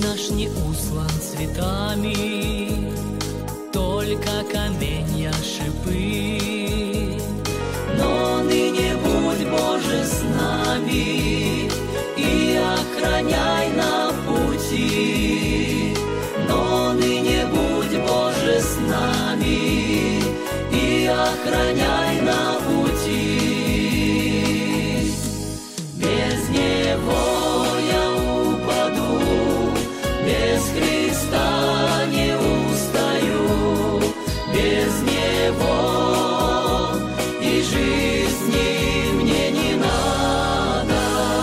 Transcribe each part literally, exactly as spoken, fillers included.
наш не услан цветами, только каменья шипы. Но ныне будь, Боже, с нами и охраняй на пути. Но ныне будь, Боже, с нами и охраняй на пути. Без Него я упаду, без Христа не устаю, без Него и жизни мне не надо.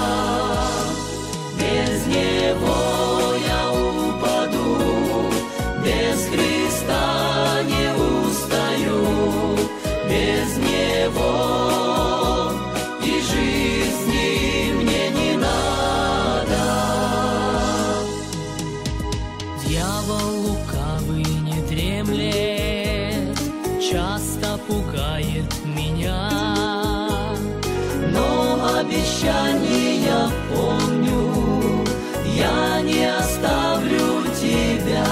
Без Него я упаду, без Христа не устаю, без Него и жизни мне не надо. Дьявол лукавый не дремлет, часто пугает меня, но обещание помню, я не оставлю тебя.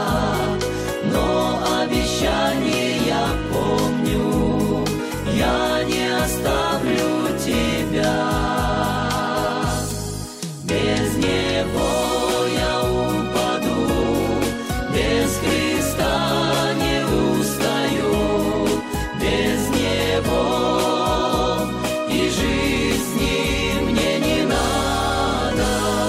Но обещание помню, я не оставлю тебя. Без Него я упаду, без Христа не устаю, без Него и жизни мне не надо.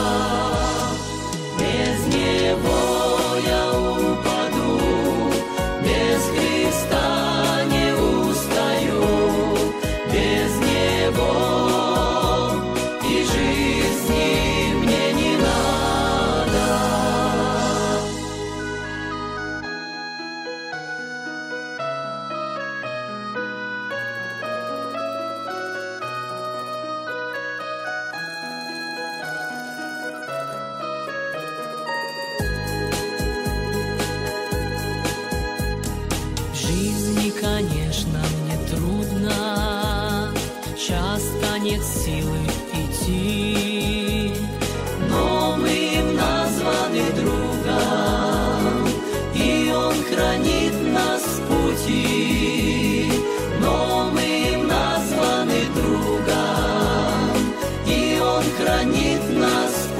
Без Него я упаду, без Христа не устаю, без Него и жизни мне не надо. В жизни, конечно, мне трудно, часто нет силы идти, но мы им названы другом, и Он хранит нас в пути. Но мы им названы другом, и Он хранит нас в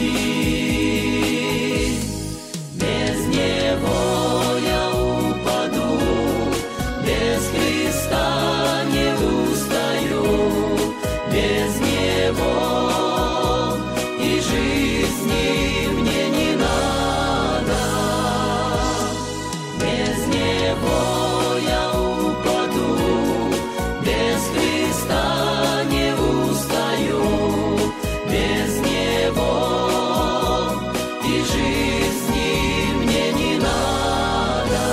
пути. Без Него я упаду, без Христа не устаю, без Него и жизни мне не надо. Без Него я упаду, без Христа не устаю, без Него и жизни мне не надо.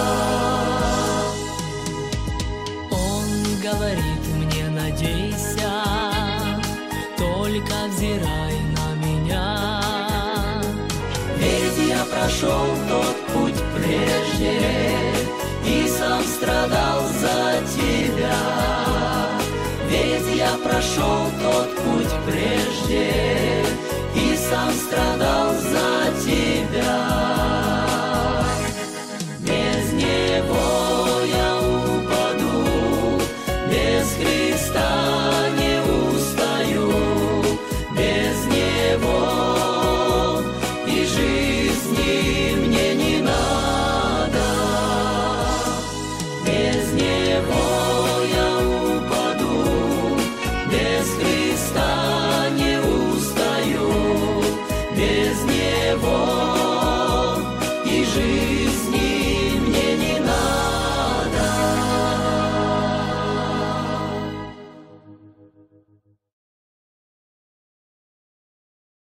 Он говорит мне: надейся, только взирай на меня. Ведь я прошел тот путь прежде и сам страдал за тебя. Ведь я прошел тот путь прежде и сам страдал за тебя. Без Него я упаду, без Христа не устаю, без Него и жизни мне не надо. Без Него я упаду, без Христа не устаю, без Него и жизни.